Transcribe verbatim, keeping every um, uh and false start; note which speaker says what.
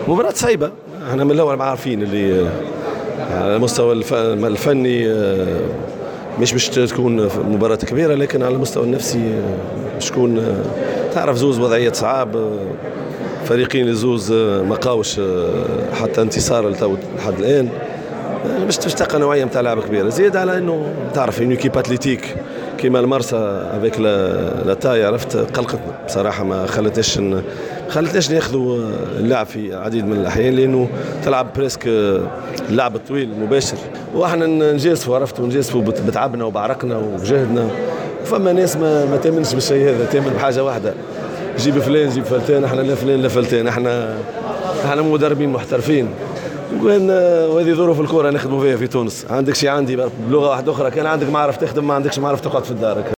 Speaker 1: مباراة صعيبة. احنا من الاول عارفين اللي على المستوى الفني مش باش تكون مباراة كبيرة، لكن على المستوى النفسي باش تكون، تعرف زوز وضعيات صعاب، فريقين الزوز ما قاوش حتى انتصار لحد الان، باش تلقى نوعيه نتاع لعبه كبيره، زيد على انه تعرف انه كيب اتليتيك كيما المرسى افيك لا تاي، عرفت قلقتنا بصراحه، ما خلتناش ما خلتناش ناخذوا اللعب في عديد من الاحيان، لانه تلعب بريسك اللعب الطويل المباشر، واحنا نجازفوا عرفت ونجازفوا بتعبنا وبعرقنا وبجهدنا. فما ناس ما, ما تامنش بالشيء هذا، تامن بحاجه واحده، جيب فلان جيب فلتان، احنا لا فلان لا فلتان، احنا احنا مدربين محترفين، وهذه ظروف الكره نخدموا فيها في تونس. عندك شيء عندي بلغه واحده اخرى، كان عندك معرف تخدم، ما عندكش معرف تقعد في الدار.